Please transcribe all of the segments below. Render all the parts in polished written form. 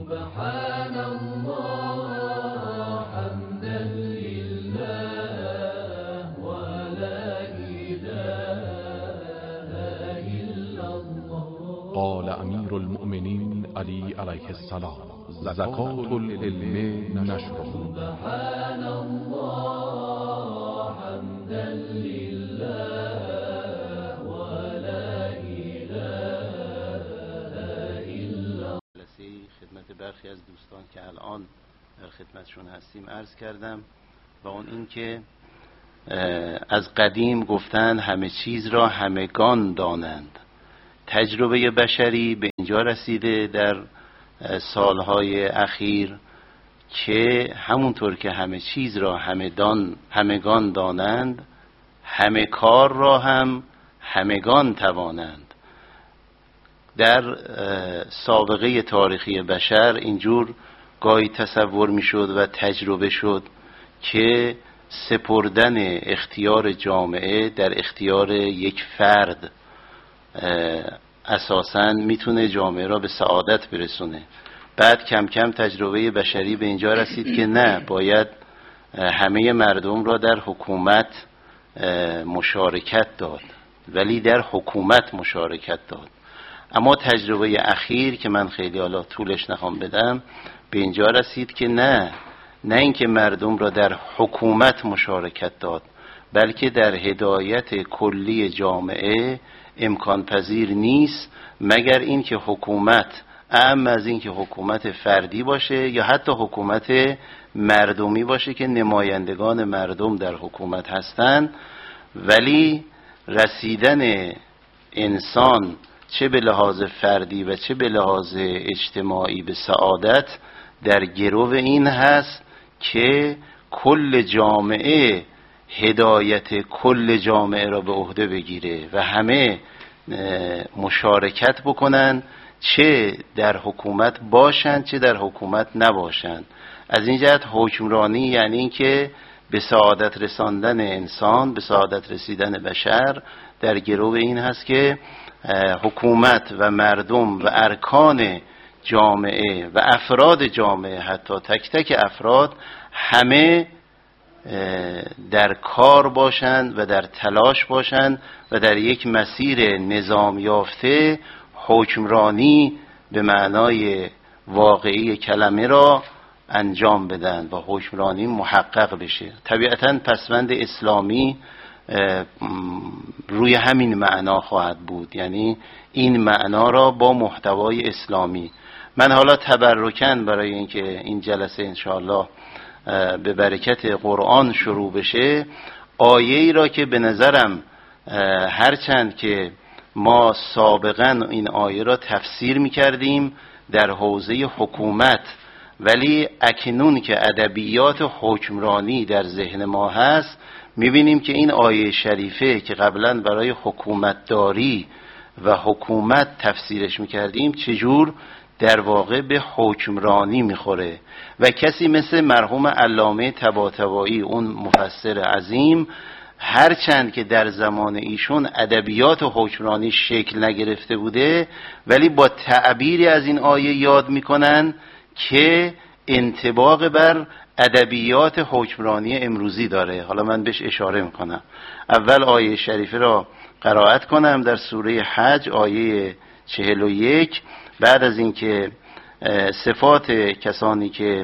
سبحان الله حمدا لله ولا إله إلا الله. قال امیر المؤمنین علی علیه السلام: زکات العلم نشره. سبحان الله حمدا لله ولا إله إلا الله. خدمت برخی از دوستان که الان در خدمتشون هستیم عرض کردم و اون این که از قدیم گفتن همه چیز را همگان دانند. تجربه بشری به اینجا رسیده در سالهای اخیر که همونطور که همه چیز را همگان دانند، همه کار را هم همگان توانند. در سابقه تاریخی بشر اینجور گاهی تصور میشد و تجربه شد که سپردن اختیار جامعه در اختیار یک فرد اساساً میتونه جامعه را به سعادت برسونه. بعد کم کم تجربه بشری به اینجا رسید که نه، باید همه مردم را در حکومت مشارکت داد، ولی در حکومت مشارکت داد. اما تجربه اخیر که من خیلی حالا طولش نخوام بدم به اینجا رسید که نه اینکه مردم را در حکومت مشارکت داد، بلکه در هدایت کلی جامعه امکان پذیر نیست مگر اینکه حکومت اعم از اینکه حکومت فردی باشه یا حتی حکومت مردمی باشه که نمایندگان مردم در حکومت هستند، ولی رسیدن انسان چه به لحاظ فردی و چه به لحاظ اجتماعی به سعادت در گرو این هست که کل جامعه هدایت کل جامعه را به عهده بگیره و همه مشارکت بکنن، چه در حکومت باشند چه در حکومت نباشند. از این جهت حکمرانی یعنی این که به سعادت رساندن انسان، به سعادت رسیدن بشر در گرو این هست که حکومت و مردم و ارکان جامعه و افراد جامعه، حتی تک تک افراد، همه در کار باشند و در تلاش باشند و در یک مسیر نظام یافته حکمرانی به معنای واقعی کلمه را انجام بدن و حکمرانی محقق بشه. طبیعتاً پسوند اسلامی روی همین معنا خواهد بود، یعنی این معنا را با محتوای اسلامی. من حالا تبرکاً برای اینکه این جلسه انشاءالله به برکت قرآن شروع بشه، آیه‌ای را که به نظرم هرچند که ما سابقاً این آیه را تفسیر می‌کردیم در حوزه حکومت، ولی اکنون که ادبیات حکمرانی در ذهن ما هست می‌بینیم که این آیه شریفه که قبلاً برای حکومتداری و حکومت تفسیرش می‌کردیم چجور در واقع به حکمرانی میخوره. و کسی مثل مرحوم علامه طباطبایی، اون مفسر عظیم، هرچند که در زمان ایشون ادبیات حکمرانی شکل نگرفته بوده، ولی با تعبیری از این آیه یاد میکنن که انطباق بر ادبیات حکمرانی امروزی داره. حالا من بهش اشاره میکنم. اول آیه شریفه را قرائت کنم در سوره حج آیه 41. بعد از اینکه صفات کسانی که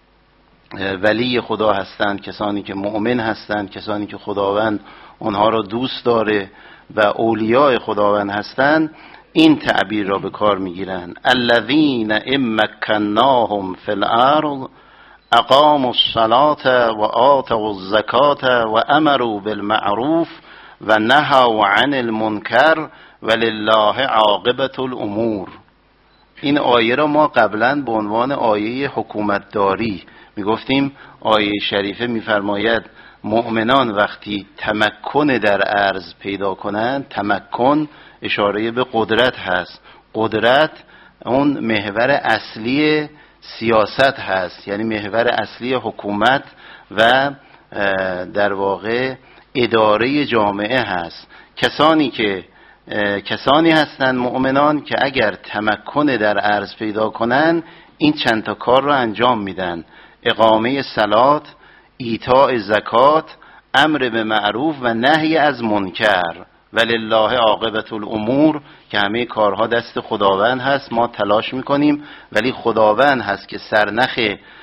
ولی خدا هستند، کسانی که مؤمن هستند، کسانی که خداوند اونها را دوست داره و اولیاء خداوند هستند، این تعبیر را به کار میگیرن: الذین ان مکناهم فی الارض اقاموا الصلاة و آتوا الزکاة و امروا بالمعروف و نهوا عن المنکر ولله عاقبة الامور. این آیه را ما قبلا به عنوان آیه حکومتداری میگفتیم. آیه شریفه میفرماید مؤمنان وقتی تمکن در ارض پیدا کنند، تمکن اشاره به قدرت هست، قدرت اون محور اصلی سیاست هست، یعنی محور اصلی حکومت و در واقع اداره جامعه هست. کسانی که کسانی هستند مؤمنان که اگر تمکن در عرض پیدا کنن این چند تا کار رو انجام میدن: اقامه صلات، ایتاء زکات، امر به معروف و نهی از منکر. ولله عاقبت الامور، که همه کارها دست خداوند هست، ما تلاش میکنیم ولی خداوند هست که سرنخ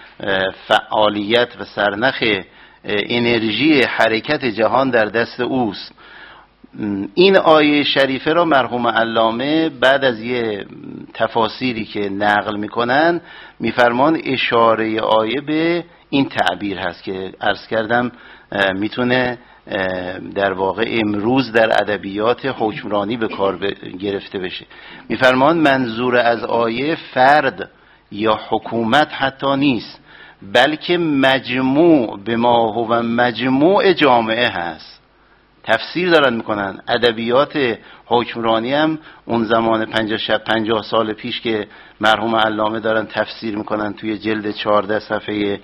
فعالیت و سرنخ انرژی حرکت جهان در دست اوست. این آیه شریفه را مرحوم علامه بعد از یه تفاسیری که نقل میکنن میفرمان اشاره آیه به این تعبیر هست که عرض کردم میتونه در واقع امروز در ادبیات حکمرانی به کار گرفته بشه. میفرمان منظور از آیه فرد یا حکومت حتی نیست، بلکه مجموع به ما هو مجموع جامعه هست. تفسیر دارن میکنن. ادبیات حکمرانی هم اون زمان 50 سال پیش که مرحوم علامه دارن تفسیر میکنن توی جلد 14 صفحه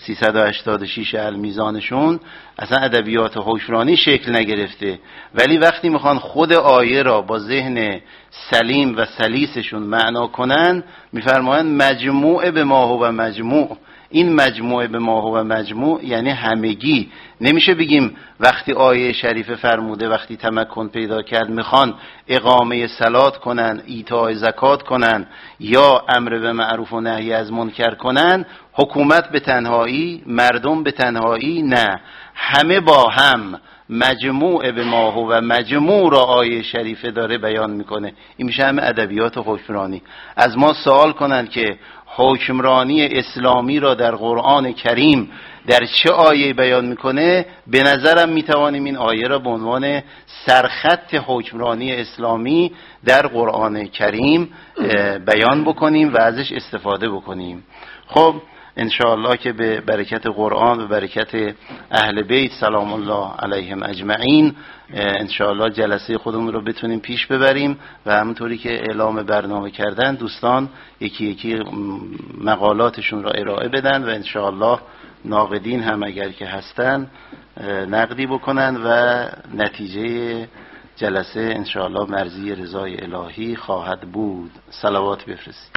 386 المیزانشون، اصلا ادبیات حکمرانی شکل نگرفته، ولی وقتی میخوان خود آیه را با ذهن سلیم و سلیسشون معنا کنن میفرمایند مجموع به ما هو مجموع. این مجموعه به ما هو مجموع یعنی همگی. نمیشه بگیم وقتی آیه شریفه فرموده وقتی تمکن پیدا کرد میخوان اقامه صلات کنن، ایتاء زکات کنن یا امر به معروف و نهی از منکر کنن، حکومت به تنهایی، مردم به تنهایی. نه، همه با هم. مجموع به ما هو مجموع را آیه شریفه داره بیان میکنه. این میشه همه ادبیات حکمرانی. از ما سوال کنن که حکمرانی اسلامی را در قرآن کریم در چه آیه بیان میکنه، به نظرم میتوانیم این آیه را به عنوان سرخط حکمرانی اسلامی در قرآن کریم بیان بکنیم و ازش استفاده بکنیم. خب انشاءالله که به برکت قرآن و برکت اهل بیت سلام الله علیهم اجمعین انشاءالله جلسه خودمون رو بتونیم پیش ببریم و همونطوری که اعلام برنامه کردن دوستان یکی یکی مقالاتشون را ارائه بدن و انشاءالله ناقدین هم اگر که هستن نقدی بکنن و نتیجه جلسه انشاءالله مرضی رضای الهی خواهد بود. صلوات بفرستید.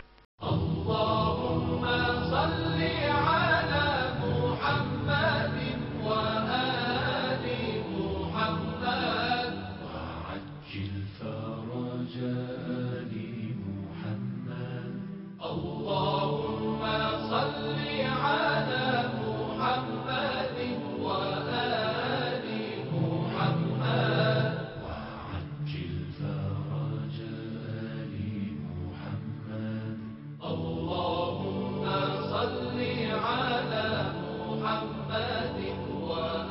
اللهم صل على محمد وآل محمد وعجل فرج آل محمد. اللهم صل على محمد وآل محمد وعجل فرج آل محمد. اللهم صل على محمد وآل